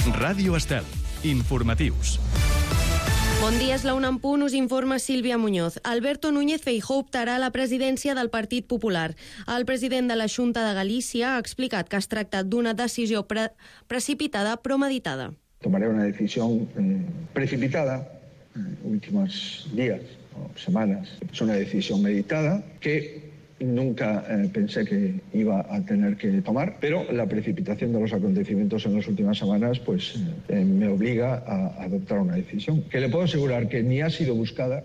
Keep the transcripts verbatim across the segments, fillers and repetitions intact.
Ràdio Estel. Informatius. Bon dia, és la una en punt, us informa Sílvia Muñoz. Alberto Núñez Feijóo optarà a la presidència del Partit Popular. El president de la Xunta de Galícia ha explicat que es tracta d'una decisió pre precipitada però meditada. Tomaré una decisión eh, precipitada en últimos días o semanas. Es una decisión meditada que nunca eh, pensé que iba a tener que tomar, pero la precipitación de los acontecimientos en las últimas semanas pues eh, me obliga a adoptar una decisión que le puedo asegurar que ni ha sido buscada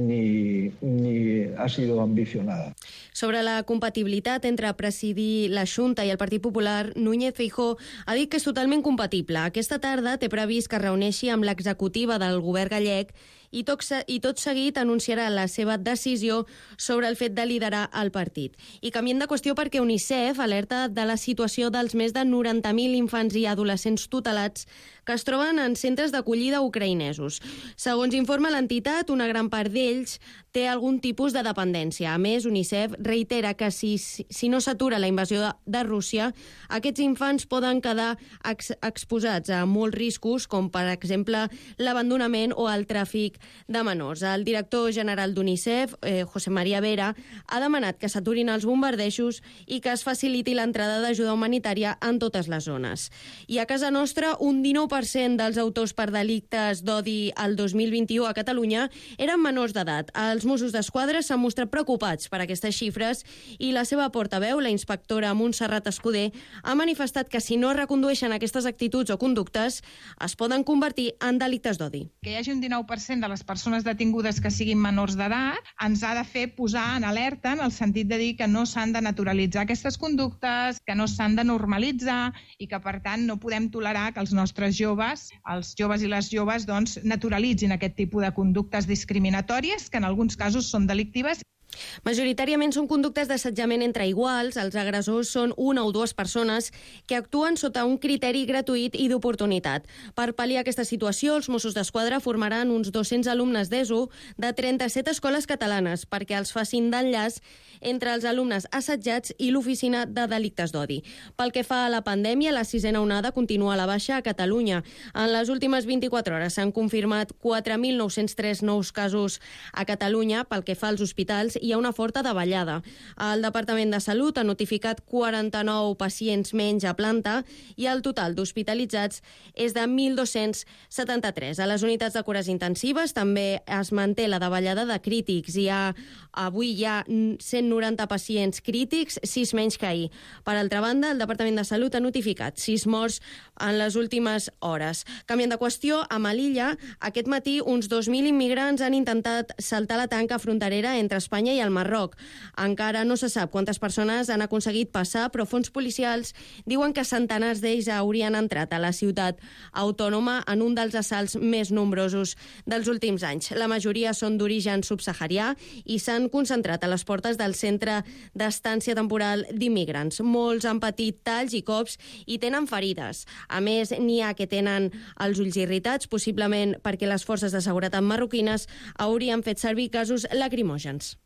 ni, ni ha sido ambicionada. Sobre la compatibilitat entre presidir la Xunta i el Partit Popular, Núñez Feijóo ha dit que és totalment compatible. Aquesta tarda té previst que es reuneixi amb l'executiva del govern gallec i tot, i tot seguit anunciarà la seva decisió sobre el fet de liderar el partit. I canviem de qüestió perquè UNICEF alerta de la situació dels més de noranta mil infants i adolescents tutelats que es troben en centres d'acollida ucraïnesos. Segons informa l'entitat, una gran part d'ells té algun tipus de dependència. A més, UNICEF reitera que si, si no s'atura la invasió de, de Rússia, aquests infants poden quedar ex, exposats a molts riscos, com per exemple l'abandonament o el tràfic de menors. El director general d'UNICEF, eh, José María Vera, ha demanat que s'aturin els bombardejos i que es faciliti l'entrada d'ajuda humanitària en totes les zones. I a casa nostra, un dinou per cent dels autors per delictes d'odi al dos mil vint-i-u a Catalunya eren menors d'edat. Els Mossos d'Esquadra s'han mostrat preocupats per aquestes xifres i la seva portaveu, la inspectora Montserrat Escudé, ha manifestat que si no es recondueixen aquestes actituds o conductes es poden convertir en delictes d'odi. Que hi hagi un dinou per cent de les persones detingudes que siguin menors d'edat ens ha de fer posar en alerta en el sentit de dir que no s'han de naturalitzar aquestes conductes, que no s'han de normalitzar i que, per tant, no podem tolerar que els nostres joves, els joves i les joves, doncs, naturalitzin aquest tipus de conductes discriminatòries que en alguns casos són delictives. Majoritàriament són conductes d'assetjament entre iguals. Els agressors són una o dues persones que actuen sota un criteri gratuït i d'oportunitat. Per pal·liar aquesta situació, els Mossos d'Esquadra formaran uns dos-cents alumnes d'ESO de trenta-set escoles catalanes perquè els facin d'enllaç entre els alumnes assetjats i l'oficina de delictes d'odi. Pel que fa a la pandèmia, la sisena onada continua a la baixa a Catalunya. En les últimes vint-i-quatre hores s'han confirmat quatre mil nou-cents tres nous casos a Catalunya. Pel que fa als hospitals, hi ha una forta davallada. El Departament de Salut ha notificat quaranta-nou pacients menys a planta i el total d'hospitalitzats és de mil dos-cents setanta-tres. A les unitats de cures intensives també es manté la davallada de crítics. Hi ha, avui hi ha cent noranta pacients crítics, sis menys que ahir. Per altra banda, el Departament de Salut ha notificat sis morts en les últimes hores. Canviant de qüestió, a Melilla, aquest matí uns dos mil immigrants han intentat saltar la tanca fronterera entre Espanya i el Marroc. Encara no se sap quantes persones han aconseguit passar, però fons policials diuen que centenars d'ells haurien entrat a la ciutat autònoma en un dels assalts més nombrosos dels últims anys. La majoria són d'origen subsaharià i s'han concentrat a les portes del centre d'estància temporal d'immigrants. Molts han patit talls i cops i tenen ferides. A més, n'hi ha que tenen els ulls irritats, possiblement perquè les forces de seguretat marroquines haurien fet servir gasos lacrimògens.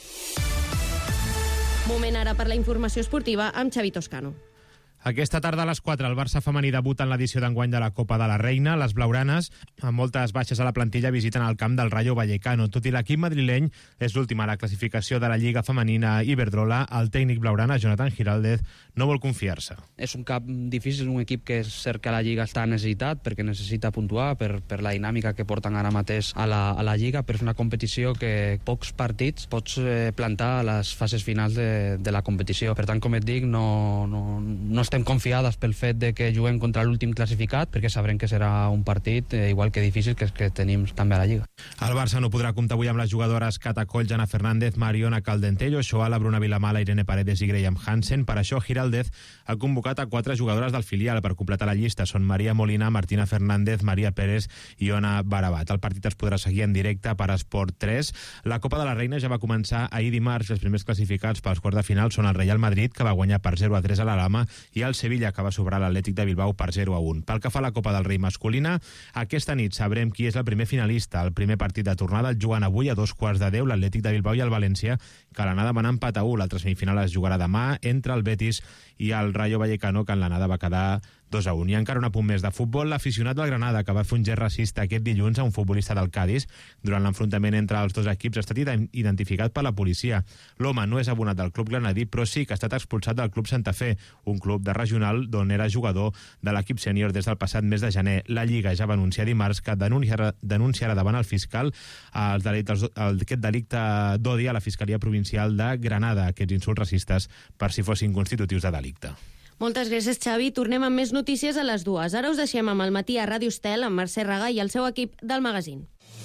Moment ara per la informació esportiva amb Xavi Toscano. Aquesta tarda a les quatre el Barça femení debuta en l'edició d'enguany de la Copa de la Reina. Les blaugranes, amb moltes baixes a la plantilla, visiten el camp del Rayo Vallecano. Tot i l'equip madrileny és l'últim a la classificació de la Lliga Femenina Iberdrola, el tècnic blaugrana, Jonathan Giraldez, no vol confiar-se. És un camp difícil, un equip que és cert que la Lliga està necessitat perquè necessita puntuar per, per la dinàmica que porten ara mateix a la, a la Lliga, però és una competició que pocs partits pots eh, plantar a les fases finals de, de la competició. Per tant, com et dic, no, no, no estem confiades pel fet de que juguem contra l'últim classificat, perquè sabrem que serà un partit eh, igual que difícil que, que tenim també a la Lliga. El Barça no podrà comptar avui amb les jugadores Cata Coll, Jana Fernández, Mariona Caldentello, Xoala, Bruna Vilamala, Irene Paredes i Graham Hansen. Per això, Giraldez ha convocat a quatre jugadores del filial per completar la llista. Són Maria Molina, Martina Fernández, Maria Pérez i Ona Barabat. El partit es podrà seguir en directe per Esport tres. La Copa de la Reina ja va començar ahir dimarts. Els primers classificats pels quarts de final són el Real Madrid, que va guanyar per zero a tres a l'Alhama, i el Sevilla, que va sobrar l'Atlètic de Bilbao per zero a un. Pel que fa a la Copa del Rei masculina, aquesta nit sabrem qui és el primer finalista. El primer partit de tornada el juguen avui a dos quarts de deu l'Atlètic de Bilbao i el València, que a l'anada van empat a u. L'altra semifinal es jugarà demà entre el Betis i el Rayo Vallecano, que en l'anada va quedar dos a un. I encara un apunt més de futbol. L'aficionat del Granada, que va fer un gest racista aquest dilluns a un futbolista del Cádiz durant l'enfrontament entre els dos equips, ha estat identificat per la policia. L'home no és abonat del club granadí, però sí que ha estat expulsat del club Santa Fe, un club de regional d'on era jugador de l'equip sènior des del passat mes de gener. La Lliga ja va anunciar dimarts que denunciarà, denunciarà davant el fiscal el delicte, el, aquest delicte d'odi a la Fiscalia Provincial de Granada, aquests insults racistes, per si fossin constitutius de delicte. Moltes gràcies, Xavi. Tornem amb més notícies a les dues. Ara us deixem amb el matí a Ràdio Estel, amb Mercè Raga i el seu equip del magazín.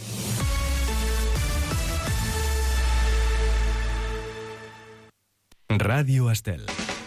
Ràdio Estel.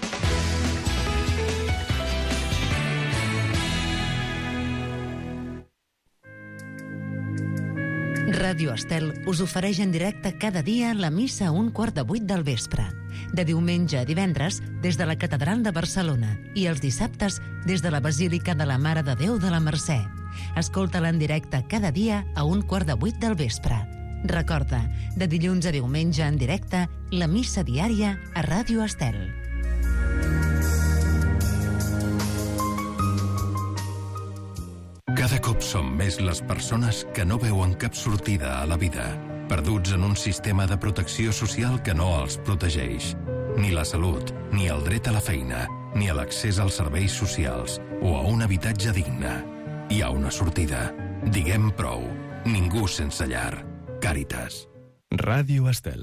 Ràdio Estel us ofereix en directe cada dia la missa a un quart de vuit del vespre. De diumenge a divendres, des de la Catedral de Barcelona, i els dissabtes, des de la Basílica de la Mare de Déu de la Mercè. Escolta-la en directe cada dia a un quart de vuit del vespre. Recorda, de dilluns a diumenge en directe, la missa diària a Ràdio Estel. Cada cop som més les persones que no veuen cap sortida a la vida, perduts en un sistema de protecció social que no els protegeix. Ni la salut, ni el dret a la feina, ni a l'accés als serveis socials o a un habitatge digne. Hi ha una sortida. Diguem prou. Ningú sense llar. Càritas. Ràdio Estel.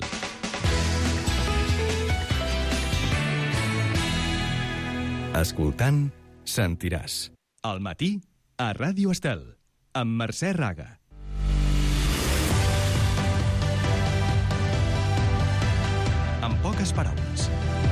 Escoltant, sentiràs. Al matí, a Ràdio Estel, amb Mercè Raga. En poques paraules.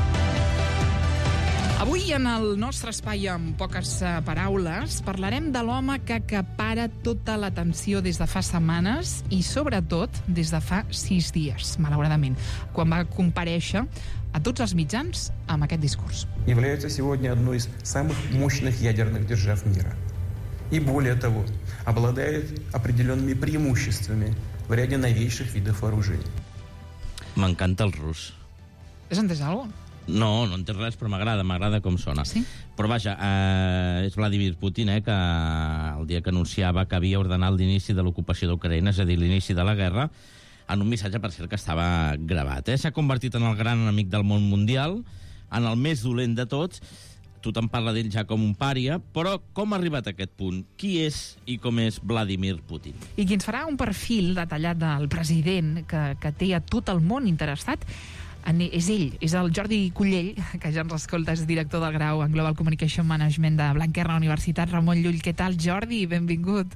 Avui, en el nostre espai amb poques paraules, parlarem de l'home que acapara tota l'atenció des de fa setmanes i, sobretot, des de fa sis dies, malauradament, quan va comparèixer a tots els mitjans amb aquest discurs. Является сегодня одной из самых мощных ядерных держав мира. И более того, обладает определенными преимуществами в ряде новейших видов вооружений. M'encanta el rus. Has entès alguna cosa? No, no entenc res, però m'agrada, m'agrada com sona. Sí? Però vaja, eh, és Vladimir Putin, eh, que el dia que anunciava que havia ordenat l'inici de l'ocupació d'Ucraïna, és a dir, l'inici de la guerra, en un missatge, per cert, que estava gravat. Eh? S'ha convertit en el gran enemic del món mundial, en el més dolent de tots. Tothom parla d'ell ja com un pària, però com ha arribat a aquest punt? Qui és i com és Vladimir Putin? I qui ens farà un perfil detallat del president que, que té a tot el món interessat és ell, és el Jordi Cullell, que ja ens escolta, és director del grau en Global Communication Management de Blanquerna Universitat. Ramon Llull, què tal, Jordi? Benvingut.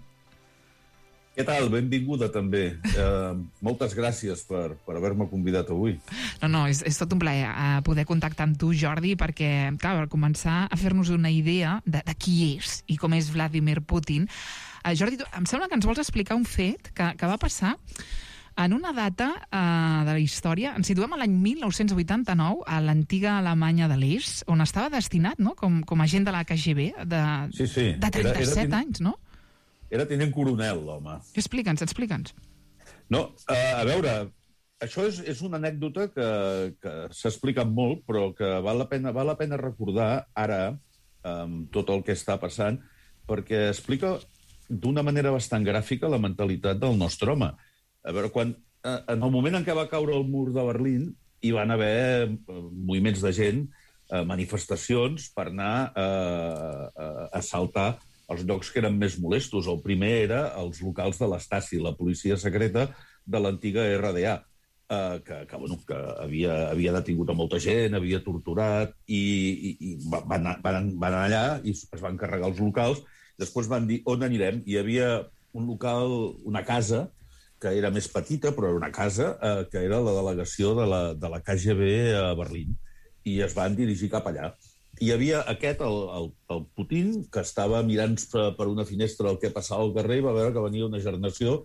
Què tal? Benvinguda, també. Uh, moltes gràcies per, per haver-me convidat avui. No, no, és, és tot un plaer uh, poder contactar amb tu, Jordi, perquè, clar, per començar a fer-nos una idea de, de qui és i com és Vladimir Putin. Uh, Jordi, tu, em sembla que ens vols explicar un fet que, que va passar en una data uh, de la història. Ens situem a l'any mil nou-cents vuitanta-nou, a l'antiga Alemanya de l'Est, on estava destinat, no?, com, com a agent de la K G B de, sí, sí. de trenta-set era, era anys, no? Era tinent coronel, l'home. Explica'ns, explica'ns. No, uh, a veure, això és, és una anècdota que, que s'ha explicat molt, però que val la pena, val la pena recordar ara um, tot el que està passant, perquè explica d'una manera bastant gràfica la mentalitat del nostre home. A veure, quan, eh, en el moment en què va caure el mur de Berlín, hi van haver eh, moviments de gent, eh, manifestacions per anar eh, a assaltar els llocs que eren més molestos. El primer era els locals de l'Stasi, la policia secreta de l'antiga R D A, eh, que, que, bueno, que havia, havia detingut a molta gent, havia torturat, i, i, i van, van, van anar allà i es van carregar els locals. Després van dir, on anirem? Hi havia un local, una casa, que era més petita, però era una casa, eh, que era la delegació de la, de la K G B a Berlín, i es van dirigir cap allà. Hi havia aquest, el, el, el Putin, que estava mirant per una finestra el que passava al carrer, i va veure que venia una generació,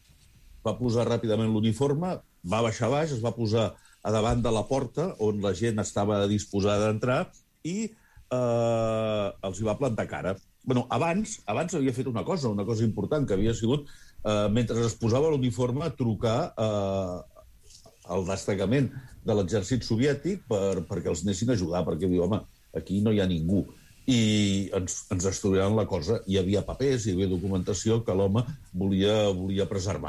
va posar ràpidament l'uniforme, va baixar baix, es va posar a davant de la porta, on la gent estava disposada a entrar, i eh, els hi va plantar cara. Bueno, abans, abans havia fet una cosa, una cosa important, que havia sigut, eh, mentre es posava l'uniforme, trucar eh, al destacament de l'exèrcit soviètic per, perquè els anessin a ajudar, perquè diu, home, aquí no hi ha ningú. i ens, ens estudiaven la cosa. Hi havia papers, hi havia documentació que l'home volia, volia preservar.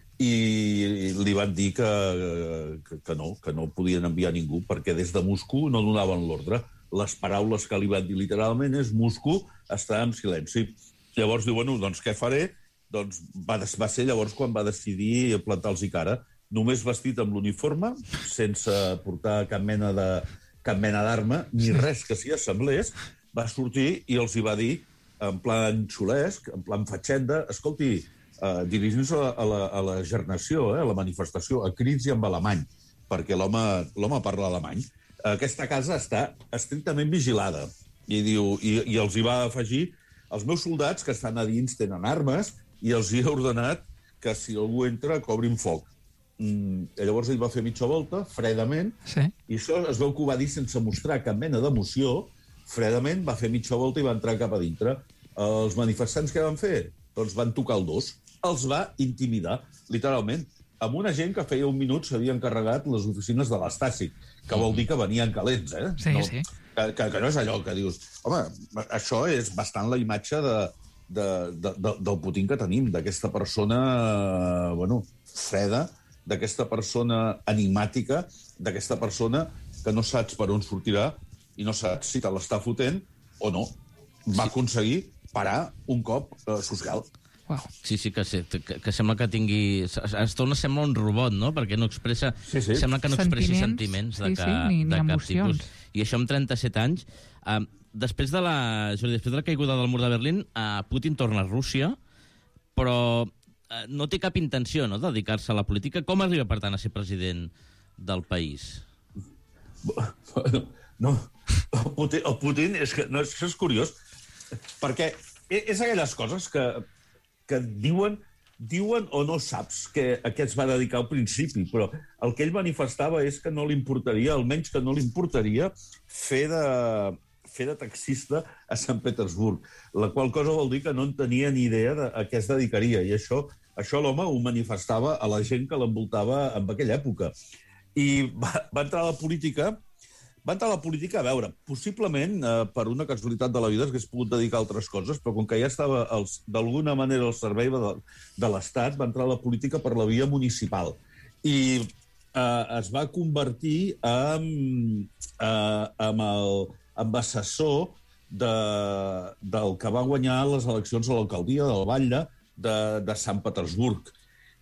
I li van dir que, que, que no, que no podien enviar ningú, perquè des de Moscou no donaven l'ordre. Les paraules que li van dir literalment és Moscou està en silenci. Llavors diu, bueno, doncs què faré? Doncs va, va ser llavors quan va decidir plantar-los cara, només vestit amb l'uniforme, sense portar cap mena de cap mena d'arma, ni res que s'hi assemblés, va sortir i els hi va dir, en plan xulesc, en plan fatxenda, escolti, eh, dirigint-se a, a, la, a la gernació, eh, a la manifestació, a crits i en alemany, perquè l'home parla alemany. Aquesta casa està estrictament vigilada. I, diu, i, i els hi va afegir, els meus soldats que estan a dins tenen armes i els hi he ordenat que si algú entra cobrin foc. Mm, llavors ell va fer mitja volta, fredament, sí. I això es veu que ho va dir sense mostrar cap mena d'emoció, fredament va fer mitja volta i va entrar cap a dintre. Els manifestants què van fer? Doncs van tocar el dos. Els va intimidar, literalment, amb una gent que feia un minut s'havia encarregat les oficines de l'Estasi, que vol dir que venien calents, eh? Sí, no, sí. Que, que, que no és allò que dius... Home, això és bastant la imatge de, de, de, de, del Putin que tenim, d'aquesta persona, bueno, freda, d'aquesta persona enigmàtica, d'aquesta persona que no saps per on sortirà i no saps si te l'està fotent o no. Va aconseguir parar un cop eh, social. Wow. Sí, sí, que, que, que sembla que tingui... A estona sembla un robot, no? Perquè no expressa... Sí, sí. Sembla que no expressi sentiments, sentiments de, sí, ca, sí, ni, ni de cap emocions. tipus. I això amb trenta-set anys... Uh, després de la, Jordi, després de la caiguda del mur de Berlín, uh, Putin torna a Rússia, però uh, no té cap intenció, no?, de dedicar-se a la política. Com arriba, per tant, a ser president del país? Bueno, no, el Putin, el Putin és que no, és curiós, perquè és aquelles coses que, que diuen, diuen o no saps que a què es va dedicar al principi, però el que ell manifestava és que no li importaria, almenys que no li importaria, fer de, fer de taxista a Sant Petersburg, la qual cosa vol dir que no en tenia ni idea de a què es dedicaria, i això, això l'home ho manifestava a la gent que l'envoltava en aquella època. I va, va entrar a la política... Va entrar a la política, a veure, possiblement, eh, per una casualitat de la vida, es hagués pogut dedicar a altres coses, però com que ja estava d'alguna manera al servei de, de l'Estat, va entrar a la política per la via municipal. I eh, es va convertir en, eh, en, el, en assessor de, del que va guanyar les eleccions a l'alcaldia del Batlle de, de Sant Petersburg.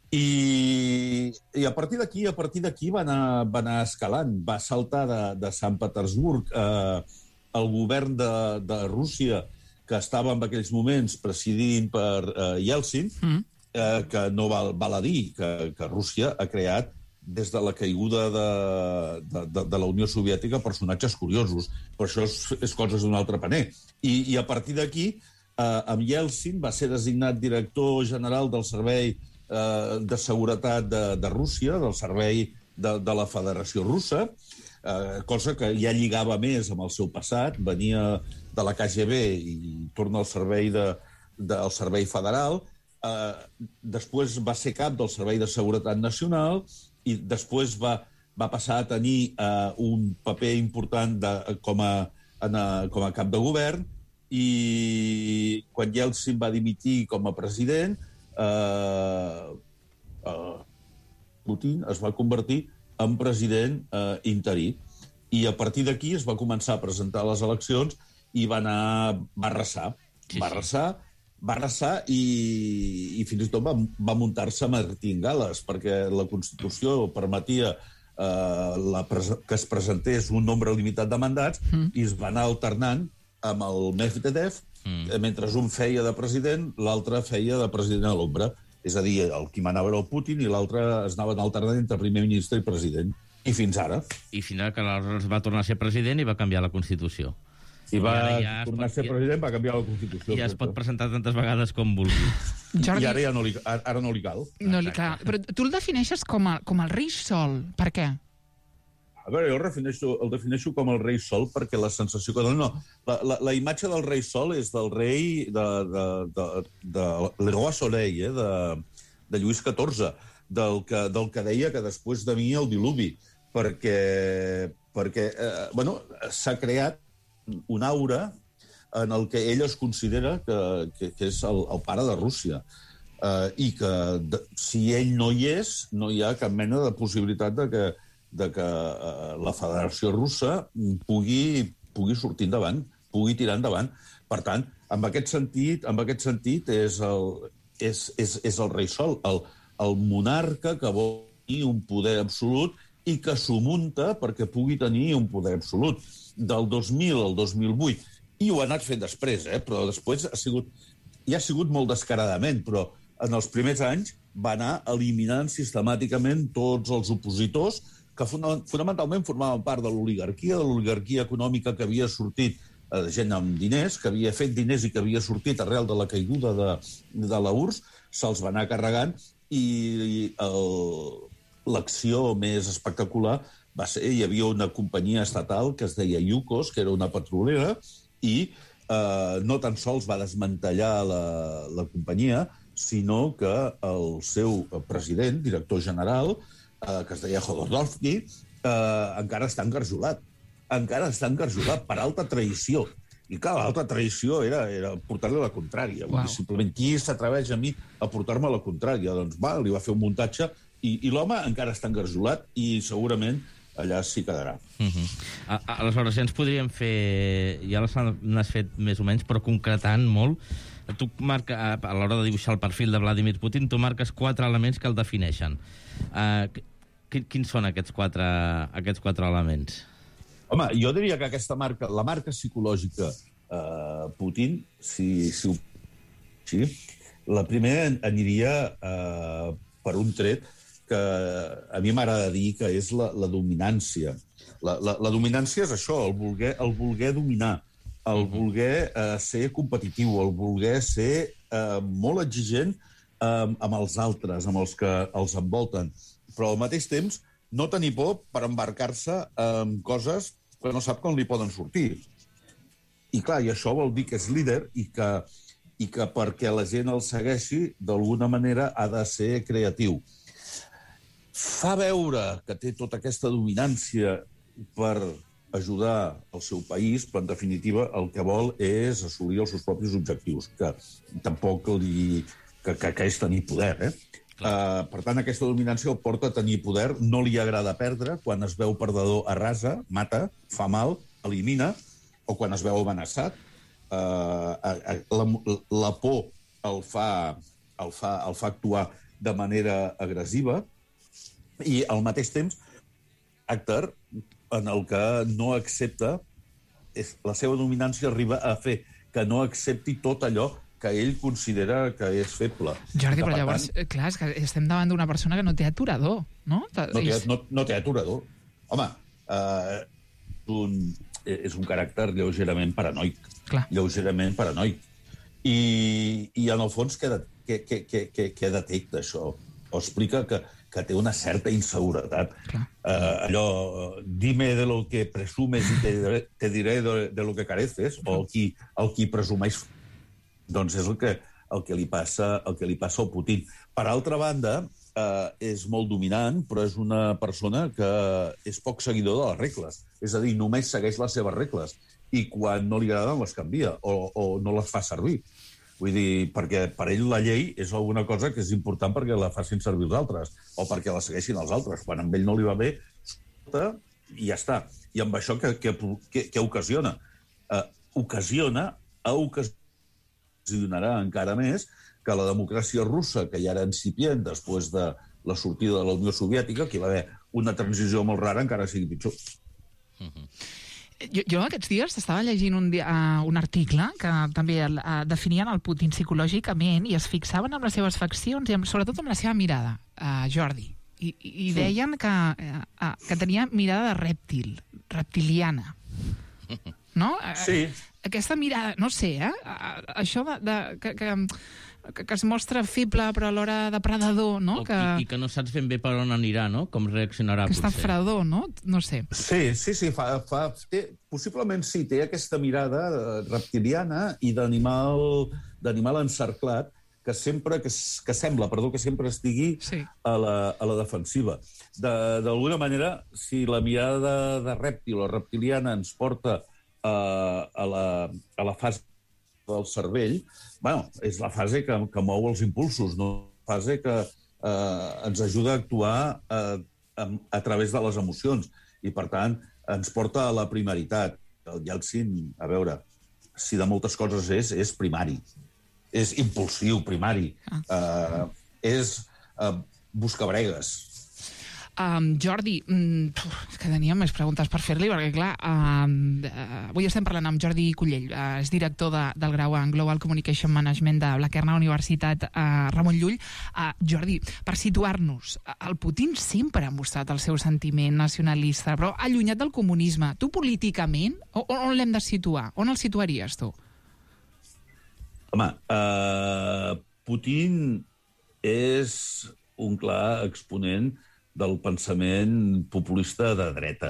I, i a partir d'aquí a partir d'aquí va, anar, va anar escalant. Va saltar de, de Sant Petersburg eh, el govern de, de Rússia, que estava en aquells moments presidint per eh, Yeltsin, mm. eh, que no val, val a dir que, que Rússia ha creat, des de la caiguda de, de, de, de la Unió Soviètica, personatges curiosos. Però això és, és coses d'un altre paner. I, i a partir d'aquí, eh, amb Yeltsin va ser designat director general del Servei de Seguretat de, de Rússia, del servei de, de la Federació Russa, eh, cosa que ja lligava més amb el seu passat, venia de la K G B i torna al servei, de, de, al servei federal, eh, després va ser cap del Servei de Seguretat Nacional i després va, va passar a tenir eh, un paper important de, com, a, a, com a cap de govern, i quan Yeltsin va dimitir com a president, Uh, uh, Putin es va convertir en president uh, interí. I a partir d'aquí es va començar a presentar les eleccions i va anar... va arrasar. Sí, va arrasar, va arrasar i, i fins i tot va, va muntar-se a martingales, perquè la Constitució permetia uh, la que es presentés un nombre limitat de mandats mm. i es va anar alternant amb el Medvedev. Mm. Mentre un feia de president, l'altre feia de president a l'ombra. És a dir, el qui manava era el Putin i l'altre es anaven alternant entre primer ministre i president. I fins ara. I fins ara que va tornar a ser president i va canviar la Constitució. I va I ja tornar pot... a ser president, va canviar la Constitució. I ja es pot presentar tantes vegades com vulgui. Jordi... I ara ja no li, ara no li cal. No li cal. Però tu el defineixes com, a, com el rei sol. Per què? A veure, jo el defineixo, el defineixo com el rei sol perquè la sensació que dona... No, la, la, la imatge del rei sol és del rei de, de, de, de, de Leroy Soleil, eh, de, de Lluís catorze, del que, del que deia que després de mi el diluvi, perquè, perquè eh, bueno, s'ha creat una aura en el que ell es considera que, que, que és el, el pare de Rússia. Uh, I que de, si ell no hi és, no hi ha cap mena de possibilitat de que, de que uh, la Federació Russa pugui, pugui sortir endavant, pugui tirar endavant. Per tant, en aquest sentit, en aquest sentit és, el, és, és, és el rei Sol, el, el monarca que vol tenir un poder absolut i que s'ho munta perquè pugui tenir un poder absolut. Del dos mil al dos mil vuit, i ho ha anat fent després, eh? Però després ha sigut, ja ha sigut molt descaradament, però en els primers anys va anar eliminant sistemàticament tots els opositors que fonamentalment formaven part de l'oligarquia, de l'oligarquia econòmica que havia sortit eh, gent amb diners, que havia fet diners i que havia sortit arrel de la caiguda de, de la U R S, se'ls va anar carregant i l'acció més espectacular va ser, hi havia una companyia estatal que es deia Yukos, que era una petrolera, i eh, no tan sols va desmantellar la, la companyia, sinó que el seu president, director general, eh, que es deia Khodorkovsky, eh, encara està engarjolat. Encara està engarjolat per alta traïció. I clar, l'alta traïció era, era portar-li la contrària. Wow. Simplement, qui s'atreveix a mi a portar-me la contrària? Doncs va, li va fer un muntatge i, i l'home encara està engarjolat i segurament allà s'hi quedarà. Uh-huh. Aleshores, ja ens podríem fer... Ja les n'has fet més o menys, però concretant molt. Tu marca, a l'hora de dibuixar el perfil de Vladimir Putin, tu marques quatre elements que el defineixen. Uh, quins són aquests quatre, aquests quatre elements? Home, jo diria que aquesta marca, la marca psicològica uh, Putin, si, si ho... Sí, la primera aniria uh, per un tret que a mi m'agrada dir que és la, la dominància. La, la, la dominància és això, el voler, el voler dominar, el voler eh, ser competitiu, el voler ser eh, molt exigent eh, amb els altres, amb els que els envolten, però al mateix temps no tenir por per embarcar-se en coses que no sap com li poden sortir. I clar, i això vol dir que és líder i que, i que perquè la gent el segueixi, d'alguna manera ha de ser creatiu. Fa veure que té tota aquesta dominància per ajudar el seu país, però en definitiva el que vol és assolir els seus propis objectius, que tampoc li... que, que, que és tenir poder, eh? Uh, per tant, aquesta dominància el porta a tenir poder, no li agrada perdre, quan es veu perdedor arrasa, mata, fa mal, elimina, o quan es veu amenaçat, uh, la, la por el fa, el, fa, el fa actuar de manera agressiva, i al mateix temps, actor en el que no accepta, és, la seva dominància arriba a fer que no accepti tot allò que ell considera que és feble. Jordi, que, però llavors, tant, clar, és que estem davant d'una persona que no té aturador, no? No té, no, no té aturador. Home, eh, un, és un caràcter lleugerament paranoic. Clar. Lleugerament paranoic. I, i en el fons, què, què, què, què, què detecta això? O explica que que té una certa inseguretat. Uh, allò, dime de lo que presumes i te, te diré de, de lo que careces, o el qui, el qui presumeix, doncs és el que, el que, li, passa, el que li passa al Putin. Per altra banda, uh, és molt dominant, però és una persona que és poc seguidor de les regles. És a dir, només segueix les seves regles, i quan no li agraden les canvia, o, o no les fa servir. Vull dir, perquè per ell la llei és alguna cosa que és important perquè la facin servir els altres, o perquè la segueixin els altres. Quan amb ell no li va bé, i ja està. I amb això què, què, què, què ocasiona? Uh, ocasiona, ocasionarà encara més que la democràcia russa, que ja era incipient després de la sortida de la Unió Soviètica, que hi va haver una transició molt rara, encara sigui pitjor. Uh-huh. Jo, jo aquests dies estava llegint un, dia, uh, un article que també uh, definien el Putin psicològicament i es fixaven amb les seves faccions i amb, sobretot amb la seva mirada, uh, Jordi. I, i deien que, uh, uh, que tenia mirada de rèptil, reptiliana. No? Sí. Aquesta mirada, no sé, eh? Uh, això de, de, que, que, que, que es mostra feble però alhora depredador, no? Que... I, I que no saps ben bé per on anirà, no? Com reaccionarà, que potser. Que està fredor, no? No sé. Sí, sí, sí. Fa, fa, té, possiblement sí, té aquesta mirada reptiliana i d'animal d'animal encerclat que sempre que, que sembla, perdó, que sempre estigui sí. a, la, a la defensiva. D'alguna manera, si la mirada de, de rèptil o reptiliana ens porta a la, a la fase del cervell, bueno, és la fase que, que mou els impulsos, no? La fase que eh, ens ajuda a actuar eh, a, a través de les emocions i, per tant, ens porta a la primaritat. El Yeltsin, a veure, si de moltes coses és, és primari. És impulsiu, primari. Ah. Uh, és uh, buscabregues. Um, Jordi, um, és que tenia més preguntes per fer-li, perquè, clar, um, uh, avui estem parlant amb Jordi Cullell, uh, és director de, del grau en Global Communication Management de la Kerna Universitat uh, Ramon Llull. Uh, Jordi, per situar-nos, el Putin sempre ha mostrat el seu sentiment nacionalista, però allunyat del comunisme. Tu, políticament, on, on l'hem de situar? On el situaries, tu? Home, uh, Putin és un clar exponent del pensament populista de dreta.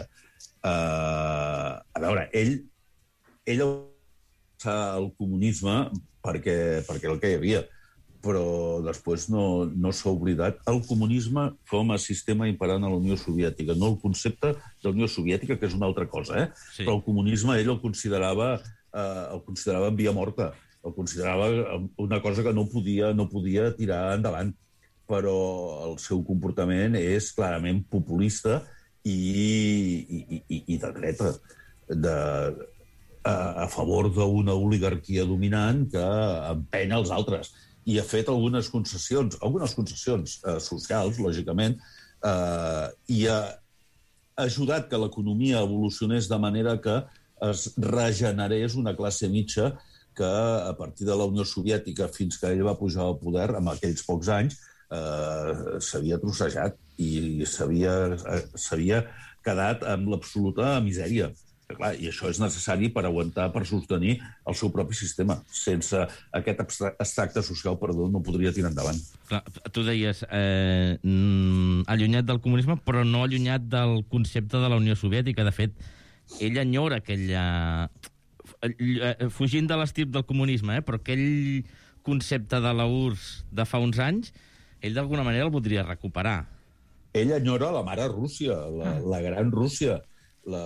Uh, a veure, ell, ell va el comunisme perquè, perquè el que hi havia, però després no, no s'ha oblidat el comunisme com a sistema imperant a la Unió Soviètica, no el concepte de la Unió Soviètica, que és una altra cosa, eh? Sí. Però el comunisme ell el considerava, uh, el considerava en via morta, el considerava una cosa que no podia, no podia tirar endavant, però el seu comportament és clarament populista i, i, i, i de dreta, de, a, a favor d'una oligarquia dominant que empenya els altres. I ha fet algunes concessions, algunes concessions eh, socials, lògicament, eh, i ha ajudat que l'economia evolucionés de manera que es regenerés una classe mitja que a partir de la Unió Soviètica fins que ell va pujar al poder, en aquells pocs anys, eh, s'havia trossejat i s'havia quedat amb l'absoluta misèria. Clar, i això és necessari per aguantar, per sostenir el seu propi sistema. Sense aquest extracte social, perdó, no podria tirar endavant. Clar, tu deies, eh, allunyat del comunisme, però no allunyat del concepte de la Unió Soviètica. De fet, ell enyora aquella... fugint de l'estirp del comunisme, eh, però aquell concepte de la U R S S de fa uns anys, ell d'alguna manera el voldria recuperar. Ell enyora la mare Rússia, la, ah. la gran Rússia. La...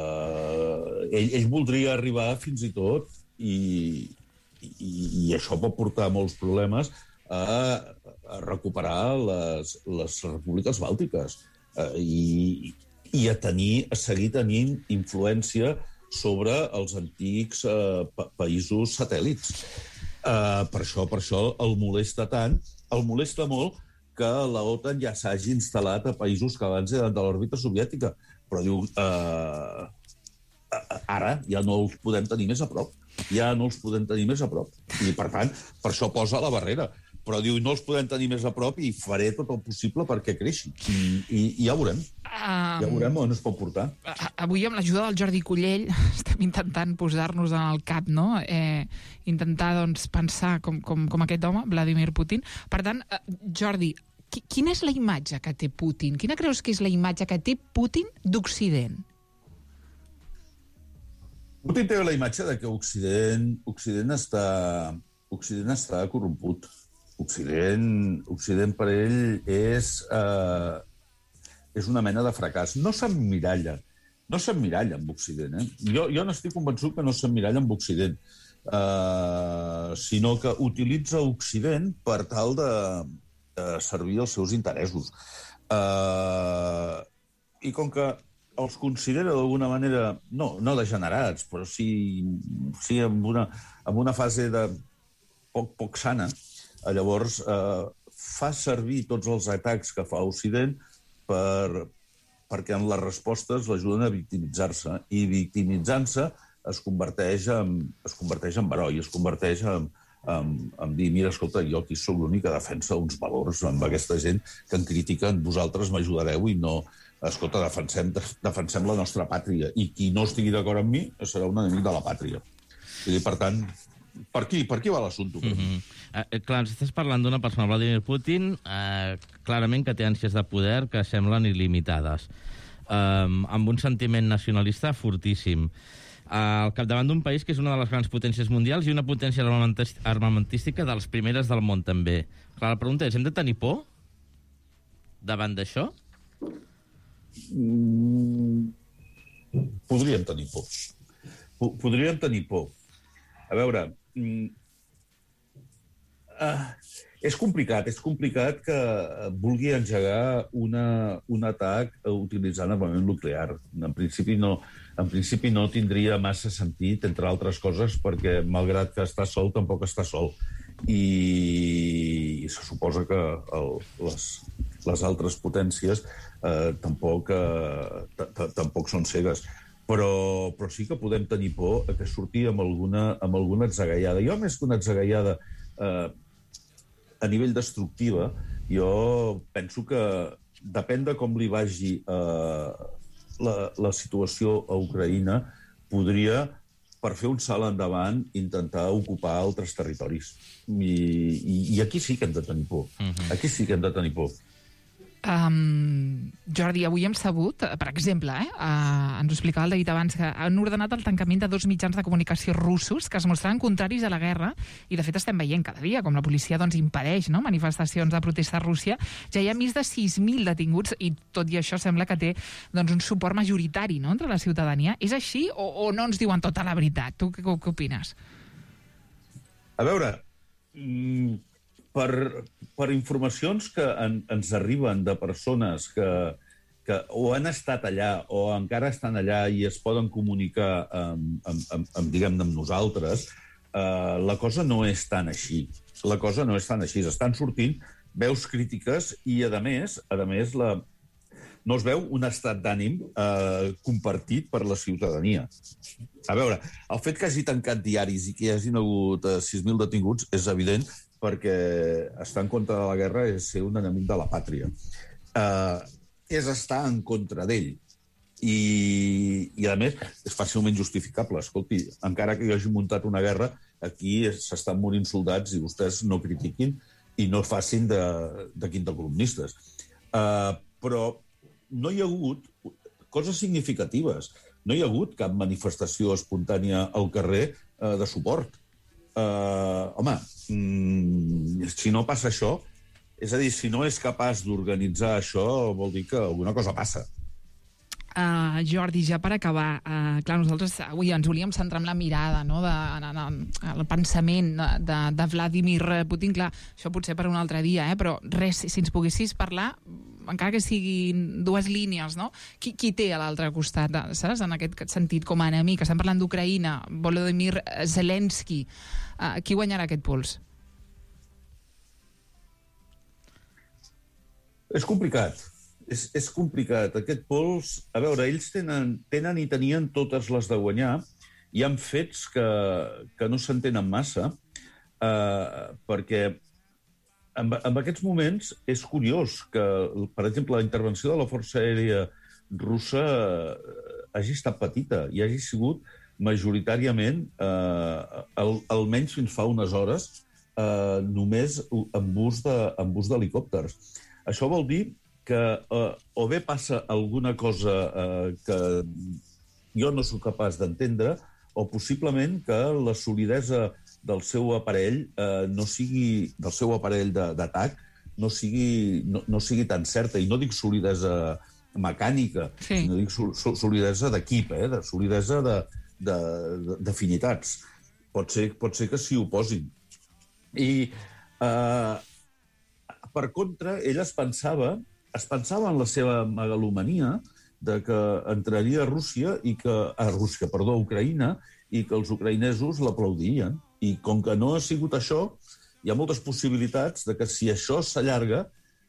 Ell, ell voldria arribar fins i tot, i, i, i això pot portar molts problemes, a, a recuperar les, les repúbliques bàltiques eh, i, i a, tenir, a seguir tenint influència sobre els antics eh, pa països satèl·lits. Eh, per això, per això el molesta tant, el molesta molt que la OTAN ja s'hagi instal·lat a països que abans eren de l'òrbita soviètica, però diu, eh, ara ja no els podem tenir més a prop, ja no els podem tenir més a prop, i per tant, per això posa la barrera. Però diu, no els podem tenir més a prop i faré tot el possible perquè creixi. I, i, i ja veurem. Um, ja veurem on es pot portar. Avui, amb l'ajuda del Jordi Cullell, estem intentant posar-nos en el cap, no? Eh, intentar, doncs, pensar com, com, com aquest home, Vladimir Putin. Per tant, eh, Jordi, qui, quina és la imatge que té Putin? Quina creus que és la imatge que té Putin d'Occident? Putin té la imatge de que Occident, Occident, està, Occident està corromput. Occident, Occident per ell és, eh, és una mena de fracàs. No s'emmiralla, no s'emmiralla amb Occident. Eh? Jo, jo n'estic convençut que no s'emmiralla amb Occident, eh, sinó que utilitza Occident per tal de, de servir els seus interessos. Eh, I com que els considera d'alguna manera, no, no degenerats, però sí, sí amb, una, amb una fase de poc, poc sana, llavors eh, fa servir tots els atacs que fa Occident per, perquè en les respostes l'ajuden a victimitzar-se, i victimitzant-se es converteix en, es converteix en heroi, es converteix en, en, en dir, mira, escolta, jo aquí sóc l'únic que defensa uns valors amb aquesta gent que em critiquen, vosaltres m'ajudareu i no... Escolta, defensem, defensem la nostra pàtria, i qui no estigui d'acord amb mi serà un enemic de la pàtria. I, per tant, per aquí, per aquí va l'assumpte. Mm -hmm. eh, clar, ens estàs parlant d'una persona, Vladimir Putin, eh, clarament que té ànsies de poder que semblen il·limitades, eh, amb un sentiment nacionalista fortíssim, eh, al capdavant d'un país que és una de les grans potències mundials i una potència armamentística de les primeres del món, també. Clar, la pregunta és, hem de tenir por davant d'això? Mm, podríem tenir por. podríem tenir por. A veure, mm, uh, és complicat, és complicat que vulgui engegar una, un atac utilitzant armament nuclear. En principi no, en principi no tindria massa sentit, entre altres coses, perquè, malgrat que està sol, tampoc està sol. I, i se suposa que el, les, les altres potències eh, tampoc, eh, tampoc són cegues. Però, però sí que podem tenir por que surti amb alguna, amb alguna atzagaiada. Jo, més que una atzagaiada eh, a nivell destructiva, jo penso que depèn de com li vagi eh, la, la situació a Ucraïna, podria, per fer un salt endavant, intentar ocupar altres territoris. I, i, i aquí sí que hem de tenir por. Uh-huh. Aquí sí que hem de tenir por. Um, Jordi, avui hem sabut, per exemple, eh, uh, ens ho explicava el David abans, que han ordenat el tancament de dos mitjans de comunicació russos que es mostraven contraris a la guerra, i de fet estem veient cada dia com la policia doncs, impedeix, no?, manifestacions de protesta a Rússia. Ja hi ha més de sis mil detinguts i tot i això sembla que té doncs, un suport majoritari, no?, entre la ciutadania. És així o, o no ens diuen tota la veritat? Tu què, què opines? A veure... Mm... Per, per informacions que en, ens arriben de persones que, que o han estat allà o encara estan allà i es poden comunicar amb, amb, amb, amb diguem-ne, amb nosaltres, eh, la cosa no és tan així. La cosa no és tan així. Estan sortint veus crítiques i, a més, a més la, no es veu un estat d'ànim eh, compartit per la ciutadania. A veure, el fet que hagi tancat diaris i que hi hagin hagut eh, sis mil detinguts és evident, perquè estar en contra de la guerra és ser un enemic de la pàtria. Uh, és estar en contra d'ell. I, I, a més, és fàcilment justificable. Escolti, encara que hi hagi muntat una guerra, aquí s'estan morint soldats i vostès no critiquin i no facin de, de quintacolumnistes. Uh, però no hi ha hagut coses significatives. No hi ha hagut cap manifestació espontània al carrer uh, de suport. Uh, home, mm, si no passa això, és a dir, si no és capaç d'organitzar això, vol dir que alguna cosa passa. Uh, Jordi, ja per acabar, uh, clar, nosaltres avui ens volíem centrar en la mirada, no?, de, en, en, en el pensament de, de Vladimir Putin. Clar, això potser per un altre dia, eh? Però res, si ens poguessis parlar, encara que siguin dues línies, no? Qui, qui té a l'altre costat, saps? En aquest sentit, com a enemic. Estem parlant d'Ucraïna, Volodymyr Zelensky. Uh, qui guanyarà aquest pols? És complicat. És, és complicat. Aquest pols... A veure, ells tenen, tenen i tenien totes les de guanyar. Hi ha fets que, que no s'entenen massa, eh, perquè en, en aquests moments és curiós que, per exemple, la intervenció de la Força Aèria russa hagi estat petita i hagi sigut majoritàriament, eh, al, almenys fins fa unes hores, eh, només amb ús de, amb ús d'helicòpters. Això vol dir que eh, o bé passa alguna cosa eh, que jo no sóc capaç d'entendre, o possiblement que la solidesa del seu aparell eh, no sigui, del seu aparell d'atac no sigui, no, no sigui tan certa. I no dic solidesa mecànica, sí. No dic sol, solidesa d'equip, eh, de solidesa d'afinitats. Pot ser, pot ser que s'hi oposin. I, eh, per contra, ell es pensava, es pensava en la seva megalomania de que entraria a Rússia i que a Rússia, perdó, a Ucraïna, i que els ucraïnesos l'aplaudien. I com que no ha sigut això, hi ha moltes possibilitats de que si això s'allarga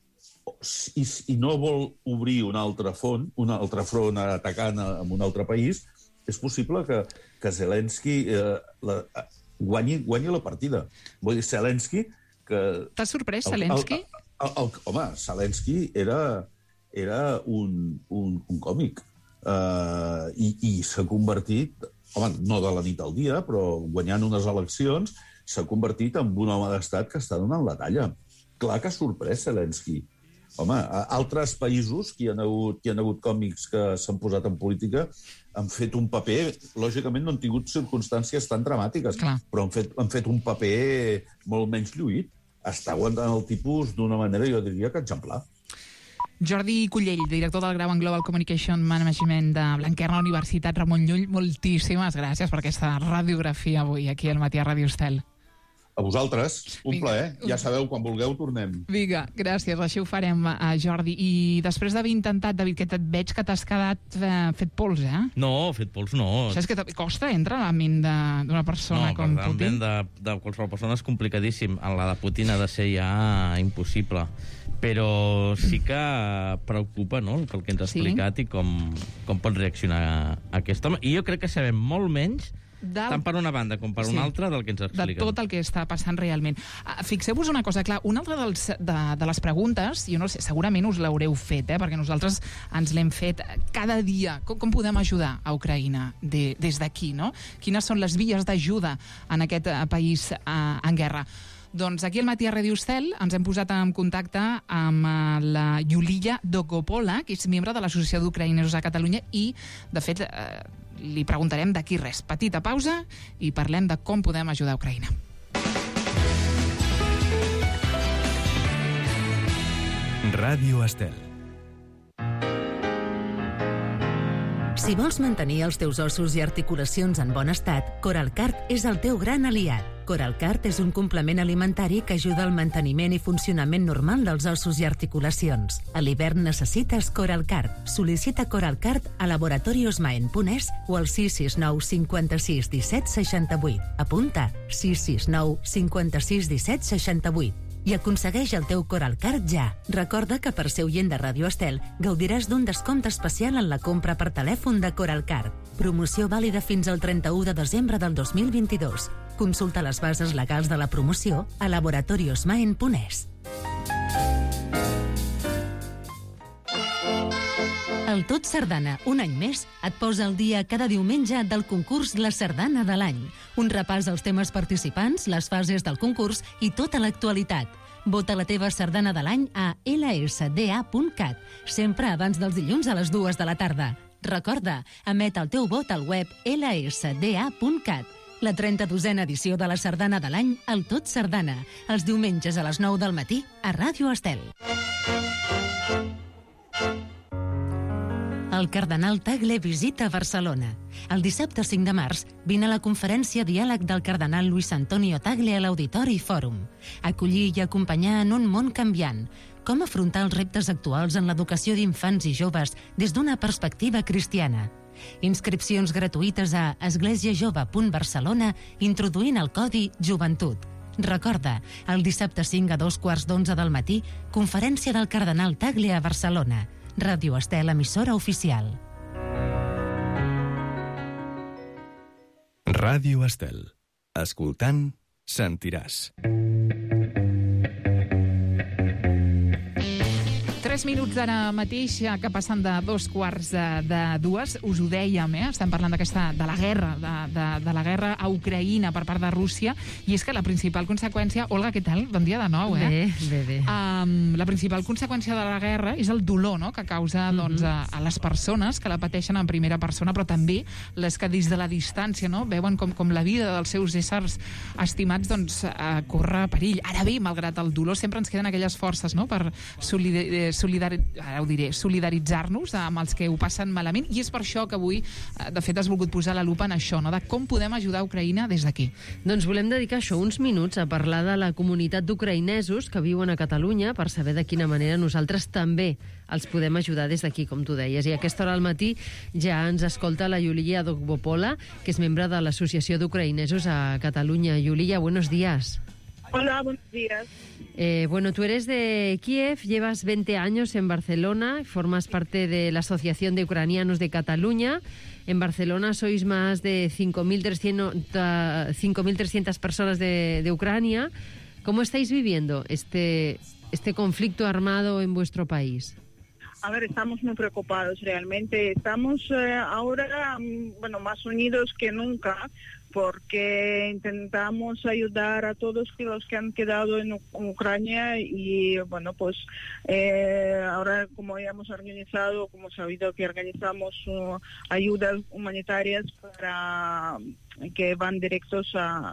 i, i no vol obrir un altre front, un altre front atacant en un altre país, és possible que, que Zelensky eh, la, guanyi, guanyi la partida. Vull dir, Zelensky... T'ha sorprès, Zelensky? El, el, el, el, home, Zelensky era, era un, un, un còmic. Uh, I i s'ha convertit... Home, no de la nit al dia, però guanyant unes eleccions, s'ha convertit en un home d'estat que està donant la talla. Clar que ha sorprès Zelensky. Home, altres països que hi ha hagut, hi ha hagut còmics que s'han posat en política han fet un paper, lògicament no han tingut circumstàncies tan dramàtiques, Clar. però han fet, han fet un paper molt menys lluït. Està aguantant el tipus d'una manera, jo diria, que exemplar. Jordi Cullell, director del grau en Global Communication Management de Blanquerna Universitat Ramon Llull, moltíssimes gràcies per aquesta radiografia avui aquí al Matí a Ràdio Estel. A vosaltres, un Vinga. plaer. Ja sabeu, quan vulgueu tornem. Vinga, gràcies, així ho farem, uh, Jordi. I després d'haver intentat, David, que et veig que t'has quedat uh, fet pols, eh? No, fet pols no. Això és que costa entrar a la ment d'una persona no, com Putin? No, per la ment de, de qualsevol persona és complicadíssim. En la de Putin ha de ser ja impossible. Però sí que preocupa, no?, pel que ens ha explicat sí? i com, com pot reaccionar aquest home. I jo crec que sabem molt menys Del... tant per una banda com per sí. una altra del que ens expliquen. De tot el que està passant realment. Uh, Fixeu-vos una cosa, clar, una altra dels, de, de les preguntes, jo no sé, segurament us l'haureu fet, eh, perquè nosaltres ens l'hem fet cada dia. Com, com podem ajudar a Ucraïna de, des d'aquí, no? Quines són les vies d'ajuda en aquest uh, país uh, en guerra? Doncs aquí al Matí a Ràdio Estel ens hem posat en contacte amb uh, la Yulia Dogopola, que és membre de l'Associació d'Ucraïnesos a Catalunya i, de fet, uh, li preguntarem d'aquí res. Petita pausa i parlem de com podem ajudar a Ucraïna. Ràdio Estel. Si vols mantenir els teus ossos i articulacions en bon estat, Coralcart és el teu gran aliat. Coralcart és un complement alimentari que ajuda al manteniment i funcionament normal dels ossos i articulacions. A l'hivern necessites Coralcart. Sol·licita Coralcart a laboratoriosmaen punt es o al sis sis nou cinquanta-sis disset seixanta-vuit. Apunta sis sis nou cinquanta-sis disset seixanta-vuit. I aconsegueix el teu Coralcart ja. Recorda que per ser oient de Ràdio Estel gaudiràs d'un descompte especial en la compra per telèfon de Coralcart. Promoció vàlida fins al trenta-u de desembre del dos mil vint-i-dos. Consulta les bases legals de la promoció a laboratoriosmaen punt es. El Tot Sardana, un any més, et posa al dia cada diumenge del concurs La Sardana de l'any. Un repàs als temes participants, les fases del concurs i tota l'actualitat. Vota la teva sardana de l'any a ela esse de a punt cat, sempre abans dels dilluns a les dues de la tarda. Recorda, emet el teu vot al web ela esse de a punt cat. La trenta-dosena edició de la Sardana de l'any, el Tot Sardana, els diumenges a les nou del matí a Ràdio Estel. El cardenal Tagle visita Barcelona. El dissabte cinc de març vine a la conferència Diàleg del cardenal Luis Antonio Tagle a l'Auditori Fòrum. Acollir i acompanyar en un món canviant. Com afrontar els reptes actuals en l'educació d'infants i joves des d'una perspectiva cristiana. Inscripcions gratuïtes a esglésiajove punt barcelona introduint el codi Joventut. Recorda, el dissabte cinc a dos quarts d'onze del matí, conferència del cardenal Tagle a Barcelona. Ràdio Estel, emissora oficial. Ràdio Estel. Escoltant, sentiràs. Tres minuts d'ara mateix, que passen de dos quarts de, de dues, us ho dèiem, eh? Estem parlant d'aquesta, de la guerra, de, de, de la guerra a Ucraïna per part de Rússia, i és que la principal conseqüència... Olga, què tal? Bon dia de nou, eh? Bé, bé, bé. Um, la principal conseqüència de la guerra és el dolor, no?, que causa mm-hmm. doncs, a, a les persones que la pateixen en primera persona, però també les que des de la distància, no?, veuen com, com la vida dels seus éssers estimats doncs, uh, corre perill. Ara bé, malgrat el dolor, sempre ens queden aquelles forces, no?, per solidaritzar Solidari... ara ho diré, solidaritzar-nos amb els que ho passen malament, i és per això que avui, de fet, has volgut posar la lupa en això, no?, de com podem ajudar Ucraïna des d'aquí. Doncs volem dedicar això uns minuts a parlar de la comunitat d'ucraïnesos que viuen a Catalunya per saber de quina manera nosaltres també els podem ajudar des d'aquí, com tu deies. I a aquesta hora al matí ja ens escolta la Yulia Dogopola, que és membre de l'Associació d'Ucraïnesos a Catalunya. Yulia, buenos días. Hola, buenos días. Eh, bueno, tú eres de Kiev, llevas veinte años en Barcelona, formas parte de la Asociación de Ucranianos de Cataluña. En Barcelona sois más de cinco mil trescientas personas de, de Ucrania. ¿Cómo estáis viviendo este, este conflicto armado en vuestro país? A ver, estamos muy preocupados realmente. Estamos eh, ahora, bueno, más unidos que nunca, porque intentamos ayudar a todos los que han quedado en Ucrania y, bueno, pues eh, ahora como ya hemos organizado, como sabido que organizamos uh, ayudas humanitarias para que van directos a,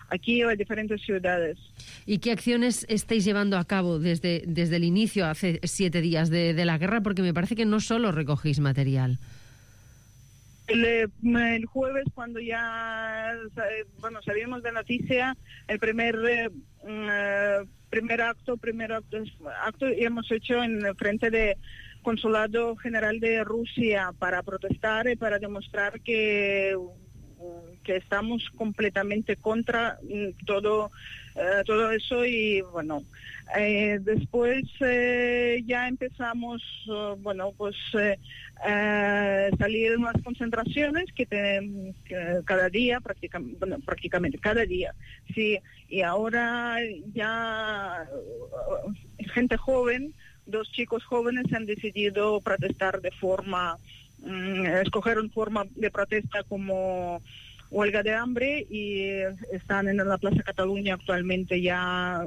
aquí o en diferentes ciudades. ¿Y qué acciones estáis llevando a cabo desde, desde el inicio, hace siete días de, de la guerra? Porque me parece que no solo recogéis material. El, el jueves, cuando ya bueno, sabíamos de noticia, el primer eh, primer acto, primer acto, acto hemos hecho en frente de Consulado General de Rusia para protestar y para demostrar que que estamos completamente contra todo eh, todo eso y bueno eh, después eh, ya empezamos uh, bueno pues eh, eh, salir en las concentraciones que tenemos que cada día prácticamente bueno, prácticamente cada día sí y ahora ya uh, gente joven, dos chicos jóvenes han decidido protestar de forma um, escoger una forma de protesta como huelga de hambre y estan en la plaça Catalunya actualmente ja...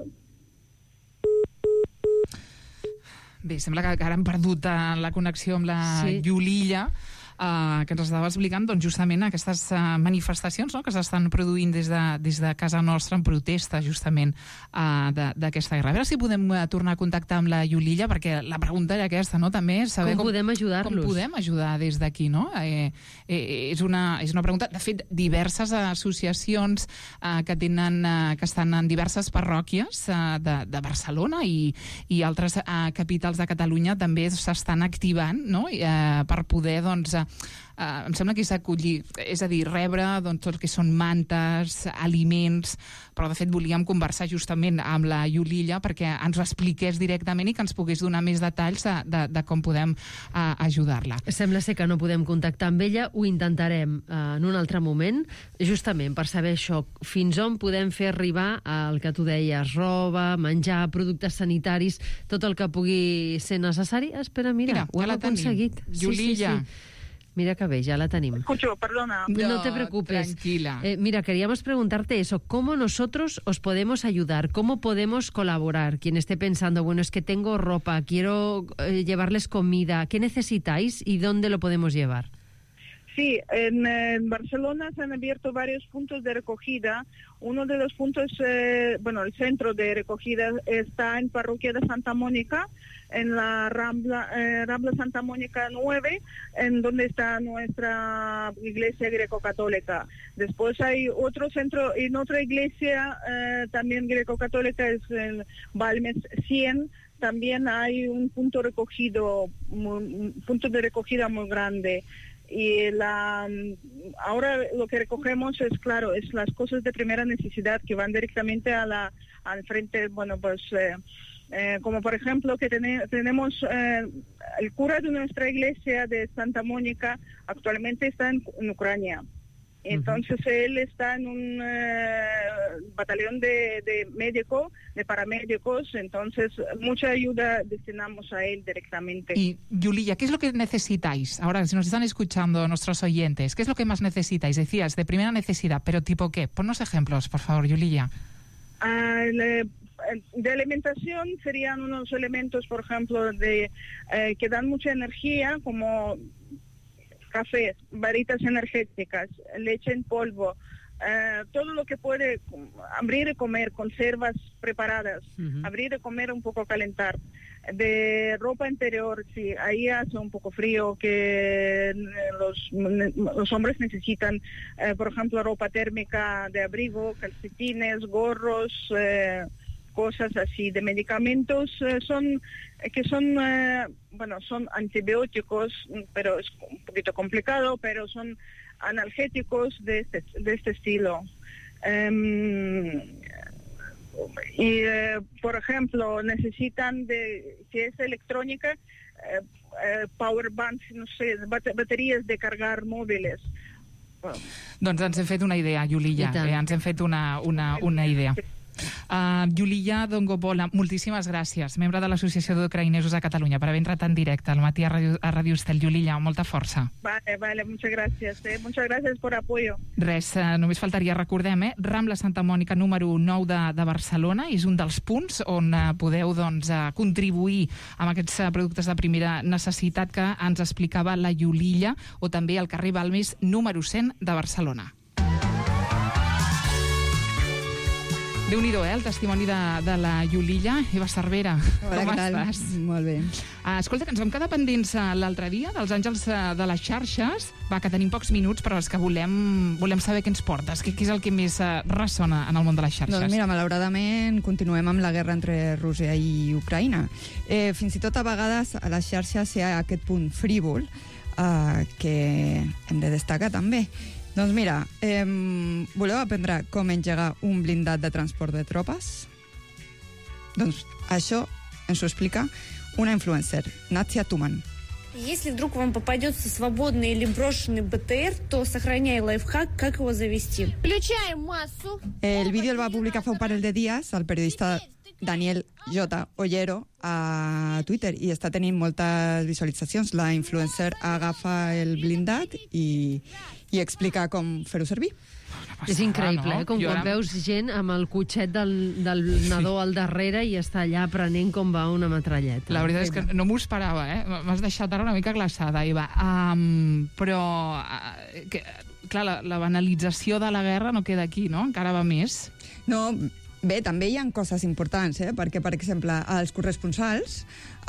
Bé, sembla que ara hem perdut la connexió amb la sí. Yulilla, Uh, que ens estava explicant doncs, justament aquestes uh, manifestacions no, que s'estan produint des de, des de casa nostra en protesta justament uh, d'aquesta guerra. A veure si podem uh, tornar a contactar amb la Yulilla, perquè la pregunta era aquesta, no? També saber com, com podem ajudar-los. Com podem ajudar des d'aquí, no? Eh, eh, és, una, és una pregunta. De fet, diverses associacions uh, que tenen uh, que estan en diverses parròquies uh, de, de Barcelona i, i altres uh, capitals de Catalunya també s'estan activant, no? uh, per poder, doncs, uh, Uh, em sembla que s'ha acollit, és a dir, rebre doncs, tot el que són mantes, aliments, però de fet volíem conversar justament amb la Yulilla perquè ens ho expliqués directament i que ens pogués donar més detalls de, de, de com podem uh, ajudar-la. Sembla ser que no podem contactar amb ella, ho intentarem uh, en un altre moment, justament per saber això, fins on podem fer arribar el que tu deies, roba, menjar, productes sanitaris, tot el que pugui ser necessari. Espera, mira, mira ho hem aconseguit. Yulilla. Sí, sí, sí. Mira que bé, ya la tenemos. Escucho, perdona. No, no te preocupes. Tranquila. Eh, mira, queríamos preguntarte eso. ¿Cómo nosotros os podemos ayudar? ¿Cómo podemos colaborar? Quien esté pensando, bueno, es que tengo ropa, quiero eh, llevarles comida. ¿Qué necesitáis y dónde lo podemos llevar? Sí, en, en Barcelona se han abierto varios puntos de recogida. Uno de los puntos, eh, bueno, el centro de recogida está en Parroquia de Santa Mónica, en la Rambla, eh, Rambla Santa Mónica nueve, en donde está nuestra iglesia greco-católica. Después hay otro centro, en otra iglesia eh, también greco-católica, es en Balmes cien. También hay un punto recogido, un punto de recogida muy grande. Y la, ahora lo que recogemos es, claro, es las cosas de primera necesidad que van directamente a la, al frente, bueno, pues, eh, eh, como por ejemplo que ten, tenemos eh, el cura de nuestra iglesia de Santa Mónica, actualmente está en, en Ucrania. Entonces uh-huh. él está en un eh, batallón de, de médicos, de paramédicos, entonces mucha ayuda destinamos a él directamente. Y, Yulilla, ¿qué es lo que necesitáis? Ahora, si nos están escuchando nuestros oyentes, ¿qué es lo que más necesitáis? Decías, de primera necesidad, pero ¿tipo qué? Ponnos ejemplos, por favor, Yulilla. Uh, le, de alimentación serían unos elementos, por ejemplo, de eh, que dan mucha energía, como café, varitas energéticas, leche en polvo, eh, todo lo que puede abrir y comer, conservas preparadas, uh-huh. abrir y comer, un poco calentar. De ropa interior, sí, ahí hace un poco frío, que los, los hombres necesitan, eh, por ejemplo, ropa térmica de abrigo, calcetines, gorros, eh, cosas así. De medicamentos eh, son que son eh, bueno son antibióticos, pero es un poquito complicado, pero son analgésicos de este de este estilo. Um, y eh, por ejemplo necesitan de si es electrónica eh, eh, power banks, no sé, bat- baterías de cargar móviles. Doncs ens hem fet una idea, Yulilla, eh, ens hem fet una, una, una idea. Uh, Yulilla Dongobola, moltíssimes gràcies, membre de l'Associació d'Ucraïnesos a Catalunya, per haver entrat en directe al matí a Ràdio, a Ràdio Estel. Yulilla, molta força. Vale, vale, muchas gracias. Eh? Muchas gracias por apoyo. Res, uh, només faltaria, recordem, eh? Rambla Santa Mònica número nou de, de Barcelona, és un dels punts on uh, podeu doncs, uh, contribuir amb aquests uh, productes de primera necessitat que ens explicava la Yulilla, o també al carrer Balmes número cent de Barcelona. Déu-n'hi-do, eh, el testimoni de, de la Iulilla. Eva Cervera, Hola, com què tal? estàs? Molt bé. Uh, escolta, que ens vam quedar pendents uh, l'altre dia dels àngels uh, de les xarxes. Va, que tenim pocs minuts, però és que volem, volem saber què ens portes. Què, què és el que més uh, ressona en el món de les xarxes? Doncs mira, malauradament continuem amb la guerra entre Rússia i Ucraïna. Eh, fins i tot a vegades a les xarxes hi ha aquest punt frívol eh, que hem de destacar també. Doncs mira, eh, voleu aprendre com engegar un blindat de transport de tropes? Doncs això ens ho explica una influencer, Natsia Tuman. Если вдруг вам попадется свободный или брошенный БТР, то сохраняй лайфхак, как его завести. Включаем массу. El vídeo el va publicar fa un parell de dies el periodista Daniel J. Ollero a Twitter i està tenint moltes visualitzacions. La influencer agafa el blindat i, i explica com fer-ho servir. És increïble, no? eh? Com Jo quan ara- veus gent amb el cotxet del, del nadó al darrere i està allà aprenent com va una metralleta. La veritat és que no m'ho esperava, eh? M'has deixat ara una mica glaçada, Eva. Um, però, uh, que, clar, la, la banalització de la guerra no queda aquí, no? Encara va més. No, bé, també hi ha coses importants, eh? Perquè, per exemple, els corresponsals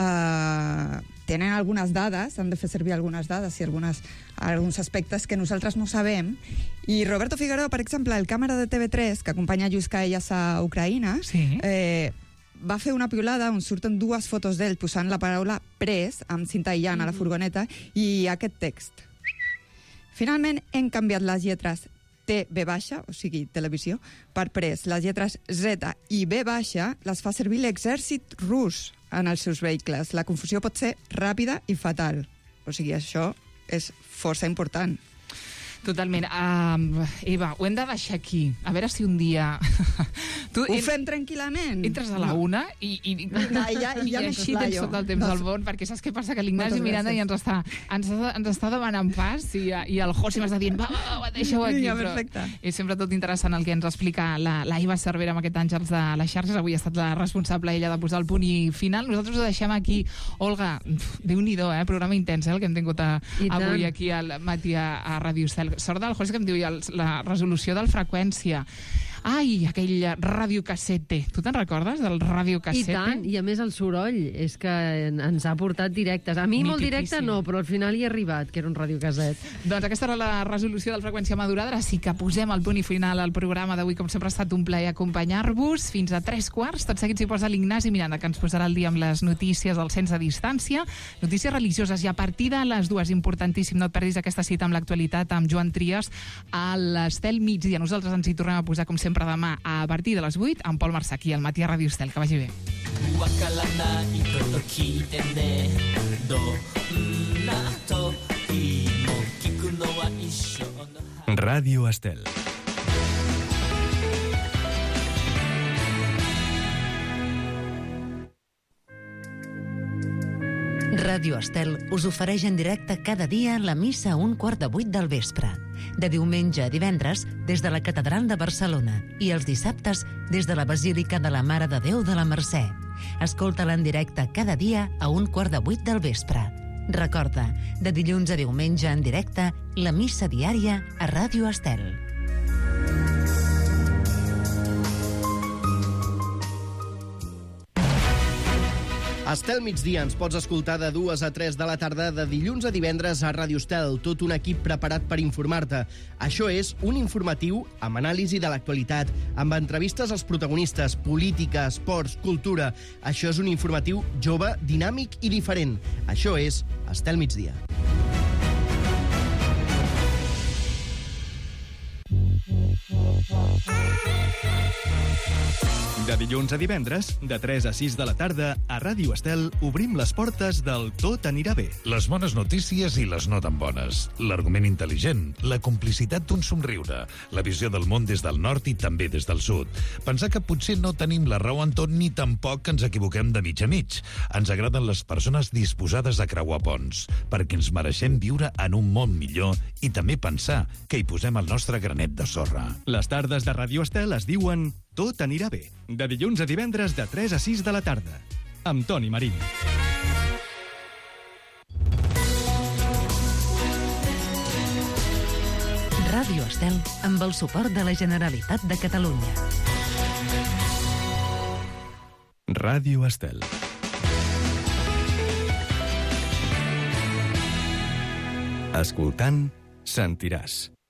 eh, tenen algunes dades, han de fer servir algunes dades i algunes, alguns aspectes que nosaltres no sabem. I Roberto Figueroa, per exemple, el càmera de T V tres, que acompanya Lluís Caellas a Ucraïna, sí. eh, va fer una piulada on surten dues fotos d'ell posant la paraula pres amb cinta aïllant a la furgoneta i aquest text. Finalment hem canviat les lletres T, B baixa, o sigui, televisió, per pres. Les lletres Z i B baixa les fa servir l'exèrcit rus en els seus vehicles. La confusió pot ser ràpida i fatal. O sigui, això és força important. Totalment. Um, Eva, ho hem de deixar aquí. A veure si un dia... tu Ho fem tranquil·lament. Entres a la No. una i, i, i, Ja, ja, i ja m'he així tens soslaio. tot el temps No. del món, perquè saps què passa? Que l'Ignasi Moltes Miranda gràcies. ja ens està, ens, està, ens està demanant pas i, i el José m'està dient va, va, va, deixa-ho aquí. Vinga, però perfecte. és sempre tot interessant el que ens explica la, la Eva Cervera amb aquest Àngels de les xarxes. Avui ha estat la responsable ella de posar el punt i final. Nosaltres ho deixem aquí. Olga, Déu-n'hi-do, eh? Programa intens, eh? El que hem tingut a, I tant. avui aquí al matí a, a Ràdio Estel. Sort del José que em diu ja el, la resolució del freqüència. Ai, aquell radiocassete. Tu te'n recordes del I radiocassete? tant, i a més el soroll és que en- ens ha portat directes. A mi molt directe Mitiquíssim. no, però al final hi he arribat, que era un radiocasset. Doncs aquesta era la resolució del freqüència madurada. Ara sí que posem el punt i final al programa d'avui. Com sempre ha estat un plaer acompanyar-vos. Fins a tres quarts. Tot seguit s'hi posa l'Ignasi Miranda, que ens posarà el dia amb les notícies del cens a distància, notícies religioses. I a partir de les dues, importantíssim, no et perdis aquesta cita amb l'actualitat amb Joan Trias a l'Estel migdia. Nosaltres ens hi tornem a posar, com sempre, demà a partir de les vuit amb Pol Marsaquí, al matí a Ràdio Estel. Que vagi bé. わからないこと聞いてねどんな時も聞くのは一緒の Ràdio Estel. Ràdio Estel us ofereix en directe cada dia la missa a un quart de vuit del vespre. De diumenge a divendres, des de la Catedral de Barcelona i els dissabtes des de la Basílica de la Mare de Déu de la Mercè. Escolta-la en directe cada dia a un quart de vuit del vespre. Recorda, de dilluns a diumenge en directe, la missa diària a Ràdio Estel. Estel migdia ens pots escoltar de dues a tres de la tarda de dilluns a divendres a Ràdio Estel, tot un equip preparat per informar-te. Això és un informatiu amb anàlisi de l'actualitat, amb entrevistes als protagonistes, política, esports, cultura. Això és un informatiu jove, dinàmic i diferent. Això és Estel migdia. De dilluns a divendres, de tres a sis de la tarda, a Ràdio Estel obrim les portes del Tot anirà bé. Les bones notícies i les no tan bones. L'argument intel·ligent, la complicitat d'un somriure, la visió del món des del nord i també des del sud. Pensar que potser no tenim la raó en tot ni tampoc que ens equivoquem de mig a mig. Ens agraden les persones disposades a creuar ponts, perquè ens mereixem viure en un món millor i també pensar que hi posem el nostre granet de sorra. Les tardes de Ràdio Estel es diuen Tot anirà bé. De dilluns a divendres de tres a sis de la tarda. Amb Toni Marín. Ràdio Estel amb el suport de la Generalitat de Catalunya. Ràdio Estel. Escoltant, sentiràs.